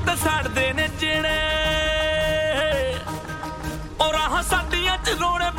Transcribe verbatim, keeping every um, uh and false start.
ਤੇ ਸੜਦੇ ਨੇ ਜਿਹੜੇ ਉਹ ਰਾਹਾਂ ਸਾਡੀਆਂ ਚ ਰੋਣੇ